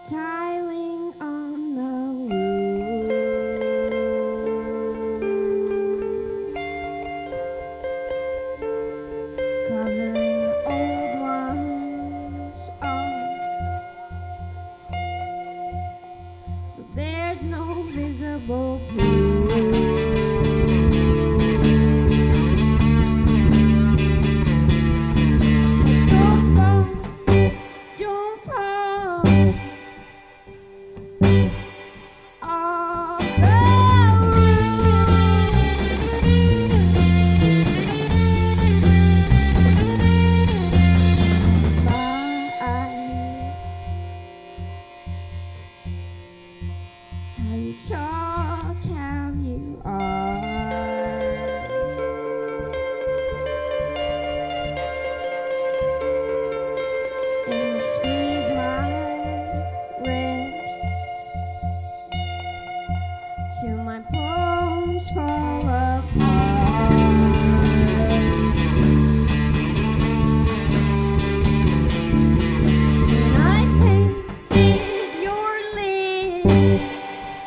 tiling on the roof, covering old ones up, so there's no visible proof. How you talk, how you are, and you squeeze my ribs till my bones fall apart. And I painted your lips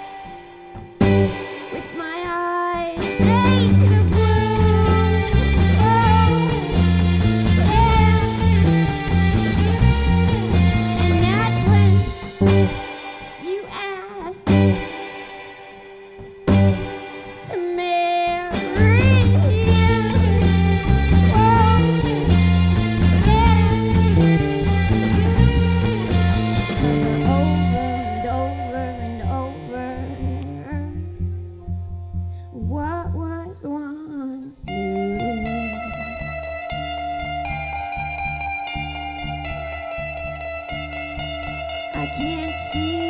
with my eyes shade of blue. Oh, yeah. And that's when you asked to marry you. Oh, yeah. Over and over and over, what was once new. I can't see